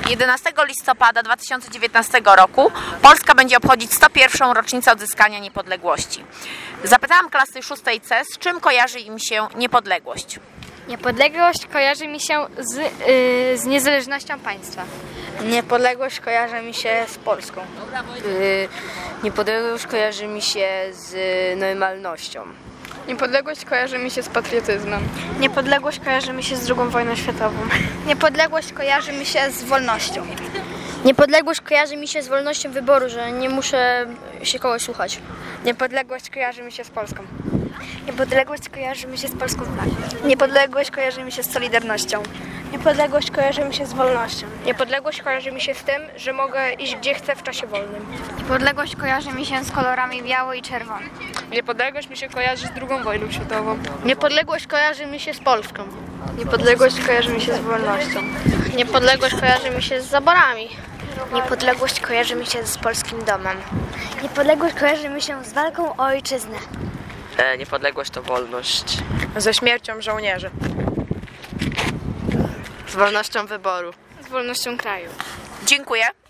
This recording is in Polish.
11 listopada 2019 roku Polska będzie obchodzić 101. rocznicę odzyskania niepodległości. Zapytałam klasy 6C, z czym kojarzy im się niepodległość. Niepodległość kojarzy mi się z niezależnością państwa. Niepodległość kojarzy mi się z Polską. Niepodległość kojarzy mi się z normalnością. Niepodległość kojarzy mi się z patriotyzmem. Niepodległość kojarzy mi się z II wojną światową. Niepodległość kojarzy mi się z wolnością. Niepodległość kojarzy mi się z wolnością wyboru, że nie muszę się kogoś słuchać. Niepodległość kojarzy mi się z Polską. Niepodległość kojarzy mi się z polską flagą. Niepodległość kojarzy mi się z Solidarnością. Niepodległość kojarzy mi się z wolnością. Niepodległość kojarzy mi się z tym, że mogę iść gdzie chcę w czasie wolnym. Niepodległość kojarzy mi się z kolorami biały i czerwony. Niepodległość mi się kojarzy z II wojną światową. Niepodległość kojarzy mi się z Polską. Niepodległość kojarzy mi się z wolnością. Niepodległość kojarzy mi się z zaborami. Niepodległość kojarzy mi się z polskim domem. Niepodległość kojarzy mi się z walką o ojczyznę. Niepodległość to wolność. Ze śmiercią żołnierzy. Z wolnością wyboru. Z wolnością kraju. Dziękuję.